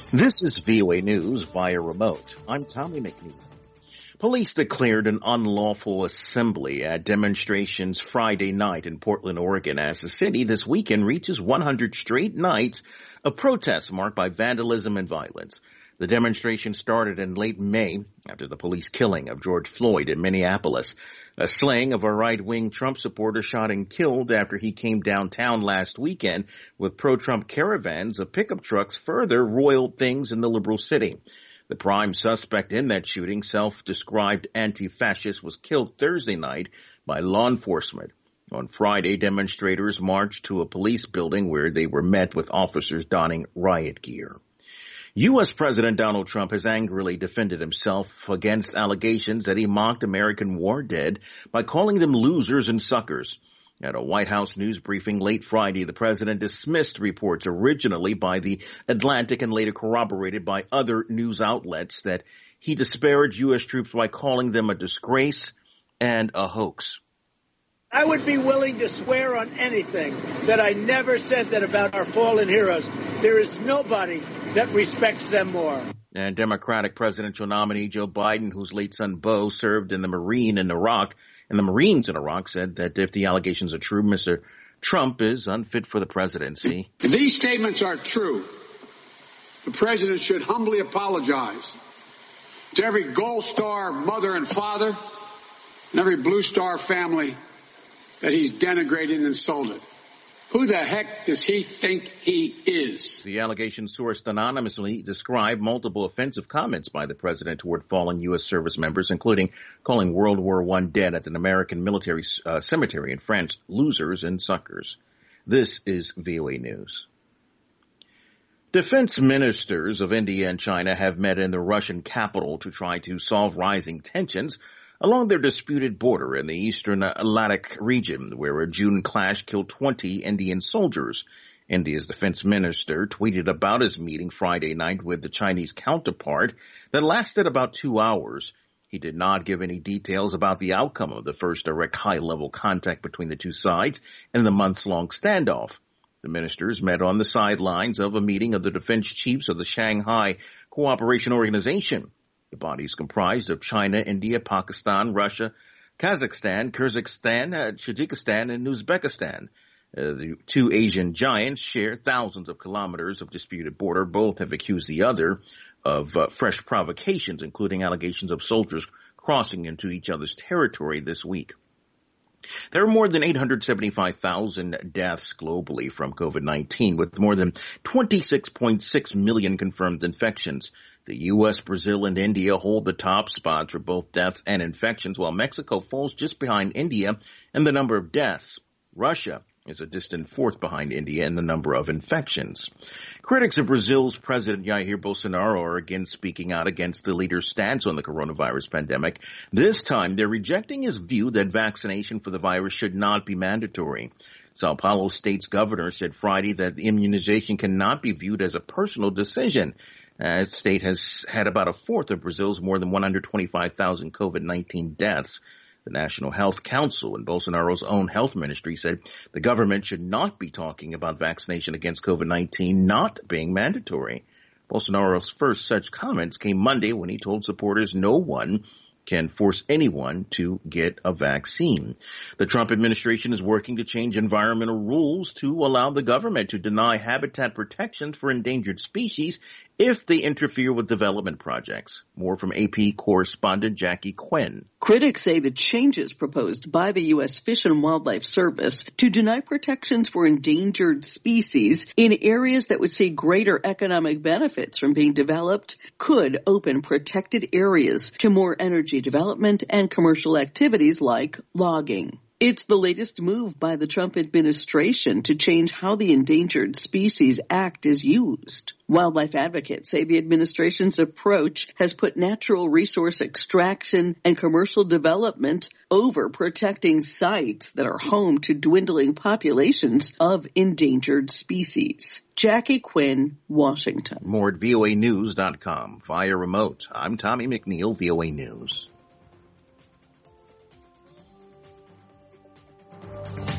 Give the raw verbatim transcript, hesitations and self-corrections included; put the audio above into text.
This is V O A News via remote. I'm Tommy McNeil. Police declared an unlawful assembly at demonstrations Friday night in Portland, Oregon, as the city this weekend reaches one hundred straight nights of protests marked by vandalism and violence. The demonstration started in late May after the police killing of George Floyd in Minneapolis. A slaying of a right-wing Trump supporter shot and killed after he came downtown last weekend with pro-Trump caravans of pickup trucks further roiled things in the liberal city. The prime suspect in that shooting, self-described anti-fascist, was killed Thursday night by law enforcement. On Friday, demonstrators marched to a police building where they were met with officers donning riot gear. U S. President Donald Trump has angrily defended himself against allegations that he mocked American war dead by calling them losers and suckers. At a White House news briefing late Friday, the president dismissed reports originally by The Atlantic and later corroborated by other news outlets that he disparaged U S troops by calling them a disgrace and a hoax. I would be willing to swear on anything that I never said that about our fallen heroes. There is nobody that respects them more. And Democratic presidential nominee Joe Biden, whose late son Beau served in the Marine in Iraq, and the Marines in Iraq, said that if the allegations are true, Mister Trump is unfit for the presidency. If these statements are true, the president should humbly apologize to every Gold Star mother and father and every Blue Star family that he's denigrated and insulted. Who the heck does he think he is? The allegations, sourced anonymously, describe multiple offensive comments by the president toward fallen U S service members, including calling World War One dead at an American military uh, cemetery in France losers and suckers. This is V O A News. Defense ministers of India and China have met in the Russian capital to try to solve rising tensions along their disputed border in the eastern Ladakh region, where a June clash killed twenty Indian soldiers. India's defense minister tweeted about his meeting Friday night with the Chinese counterpart that lasted about two hours. He did not give any details about the outcome of the first direct high-level contact between the two sides in the months-long standoff. The ministers met on the sidelines of a meeting of the defense chiefs of the Shanghai Cooperation Organization. The body is comprised of China, India, Pakistan, Russia, Kazakhstan, Kyrgyzstan, uh, Tajikistan, and Uzbekistan. Uh, the two Asian giants share thousands of kilometers of disputed border. Both have accused the other of uh, fresh provocations, including allegations of soldiers crossing into each other's territory this week. There are more than eight hundred seventy-five thousand deaths globally from COVID nineteen, with more than twenty-six point six million confirmed infections. The U S, Brazil, and India hold the top spots for both deaths and infections, while Mexico falls just behind India in the number of deaths. Russia is a distant fourth behind India in the number of infections. Critics of Brazil's President Jair Bolsonaro are again speaking out against the leader's stance on the coronavirus pandemic. This time, they're rejecting his view that vaccination for the virus should not be mandatory. Sao Paulo state's governor said Friday that immunization cannot be viewed as a personal decision. Uh, the state has had about a fourth of Brazil's more than one hundred twenty-five thousand COVID nineteen deaths. The National Health Council and Bolsonaro's own health ministry said the government should not be talking about vaccination against COVID nineteen not being mandatory. Bolsonaro's first such comments came Monday when he told supporters no one can force anyone to get a vaccine. The Trump administration is working to change environmental rules to allow the government to deny habitat protections for endangered species if they interfere with development projects. More from A P correspondent Jackie Quinn. Critics say the changes proposed by the U S. Fish and Wildlife Service to deny protections for endangered species in areas that would see greater economic benefits from being developed could open protected areas to more energy development and commercial activities like logging. It's the latest move by the Trump administration to change how the Endangered Species Act is used. Wildlife advocates say the administration's approach has put natural resource extraction and commercial development over protecting sites that are home to dwindling populations of endangered species. Jackie Quinn, Washington. More at V O A news dot com via remote. I'm Tommy McNeil, V O A News.